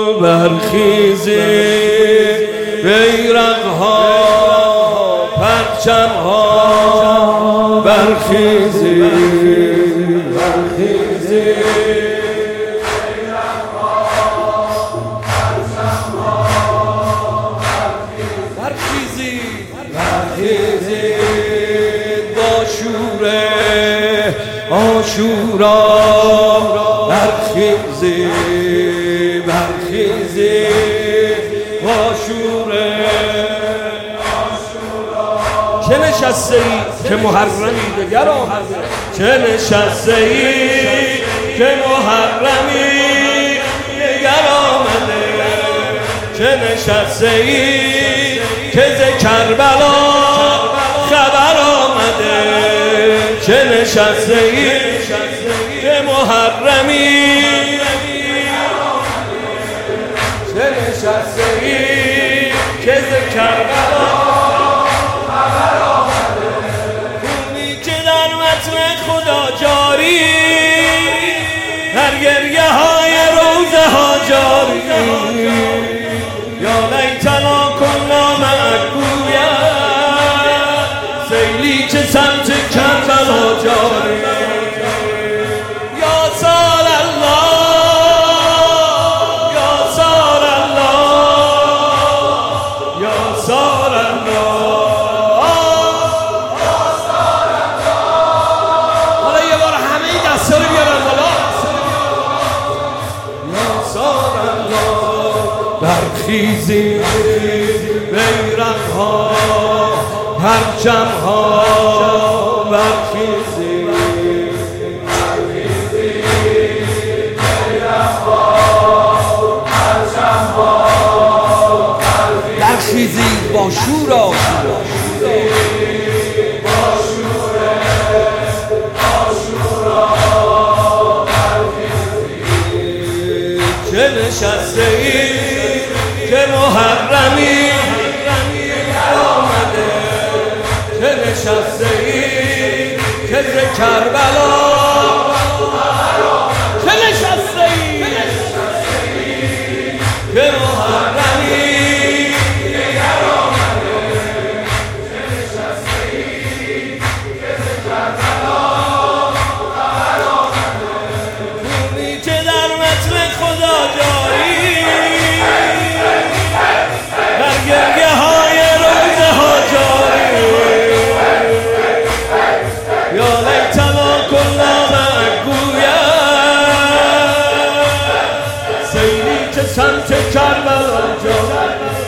برخیزی بیرق‌ها پرچم‌ها برخیزی برخیزی برخیزی برخیزی با شور عاشورا برخیزی برخیزی با شور چه نشسته ای که محرمی دگر آمده چه نشسته ای که محرمی دگر آمده چه نشسته ای که ز کربلا خبر آمده چه نشسته ای که محرمی چه نشسته ای که ز کربلا خدا جاری هر گریه های روزه ها جاری یا لیتنا کنا معکویا سیلی که سمت کربلا جاری یا سال الله یا سال الله یا سال الله برخیزی بیرق‌ها پرچم‌ها برخیزی برخیزی با شور چه نشسته ای که محرمی آمده چه نشسته ای که ز کربلا چه نشسته ای که محرمی آمده چه نشسته ای که ز کربلا خبر آمده خونی که در متن خدا جاری گریه های روزه ها جاری یا لیتنا کنا معکویا سیلی که سمت کربلا جاری